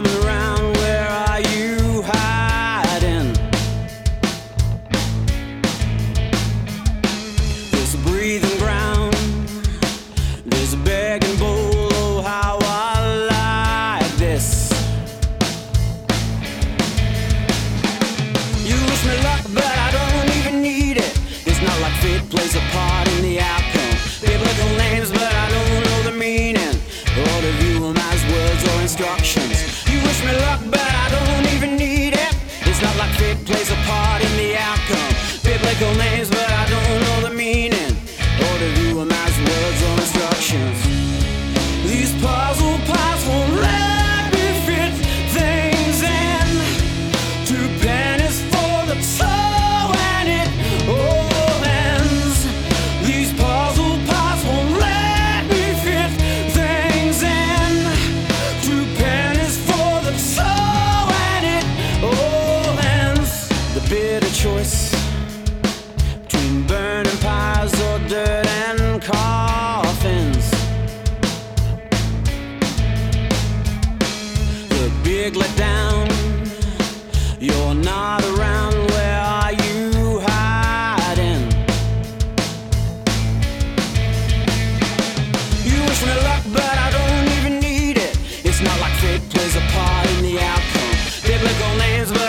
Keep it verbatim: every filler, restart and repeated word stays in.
around, where are you hiding? This breathing ground, this begging bowl, oh how I like this. You wish me luck, but I don't even need it. It's not like fate plays a part in the outcome. Biblical names, but I don't know the meaning, or to view them as words or instructions. You wish me luck, but I don't even need it. It's not like fate plays a part in the outcome. Biblical names, but I don't know the meaning, or to view them as words or instructions. These puzzle parts won't let me fit things in. Two pennies for the toe and it all ends. These puzzle parts won't let me fit things in. Two pennies for the toe and it all ends. The bitter choice between burning pies or dirt and coffins. The big letdown, you're not around, where are you hiding? You wish me luck, but I don't even need it. It's not like fate plays a part in the outcome. Biblical names, but